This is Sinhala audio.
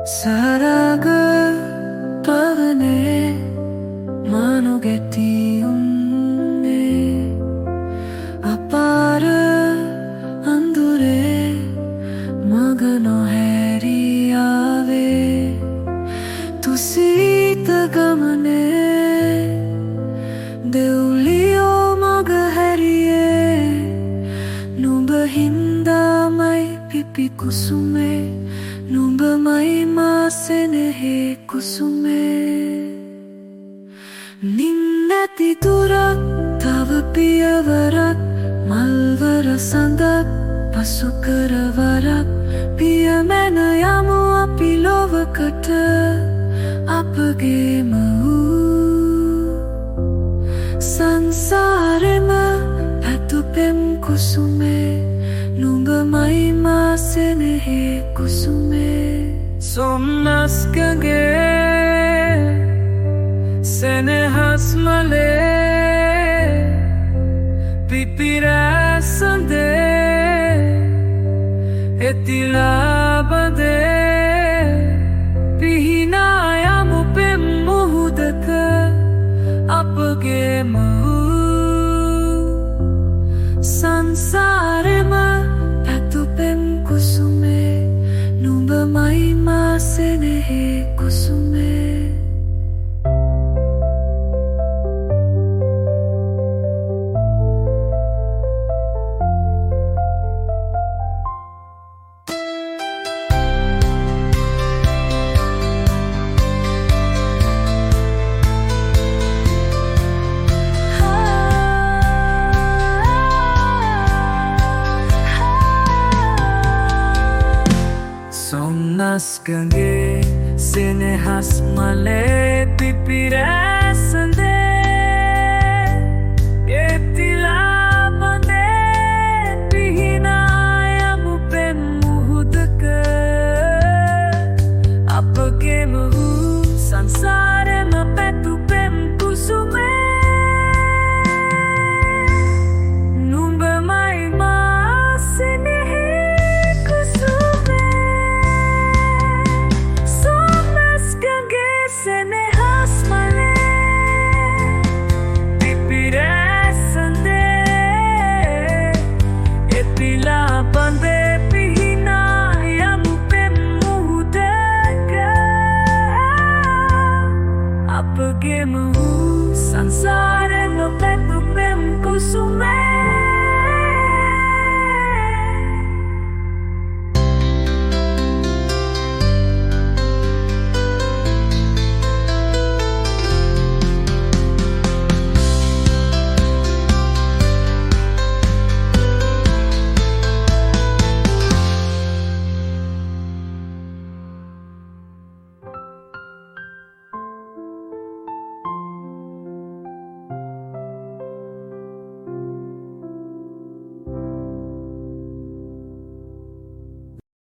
සරාග පවනේ මනුගෙති උන්නේ අපාර අඳුරේ මග නොහැරියාවේ තුසිත ගමනේ දෙව්ලියෝ මග හැරියේ නුඹ හින්දාමයි පිපි කුසුමේ නුඹමයි මා සෙනෙහි කුසුමේ නින්නැති දුරක් තව පියවරක් මල්වර සඳක් පසු කරවරක් පියමැන යමු අපි ලොවකට අපගේම වූ සංසාරෙම පැතුපෙම් කුසුමේ නුඹමයි මා සෙනෙහි කුසුමේ සොම්නස්කගේ සෙනෙහස් මලේ පිපිරැසඳේ එතිලාබදේ පිහිනා යමු පෙම් මුහුදක අපගේම වූ සංසාරෙම පැතුපෙම් කුසුමේ නුඹමයි මා සෙනෙහි කුසුමේ Somnaskange senehas male pipirai